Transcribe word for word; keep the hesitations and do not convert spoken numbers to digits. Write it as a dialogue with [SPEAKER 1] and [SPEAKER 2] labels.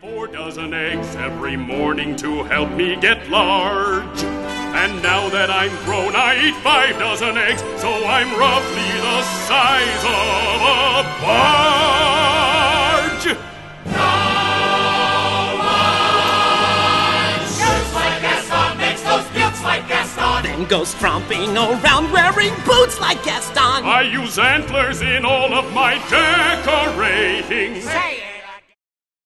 [SPEAKER 1] Four dozen eggs every morning to help me get large. And now that I'm grown, I eat five dozen eggs, so I'm roughly the size of a barge.
[SPEAKER 2] No one shoots like Gaston, makes those bukes like Gaston,
[SPEAKER 3] then goes tromping around wearing boots like Gaston.
[SPEAKER 1] I use antlers in all of my decorating.
[SPEAKER 2] Say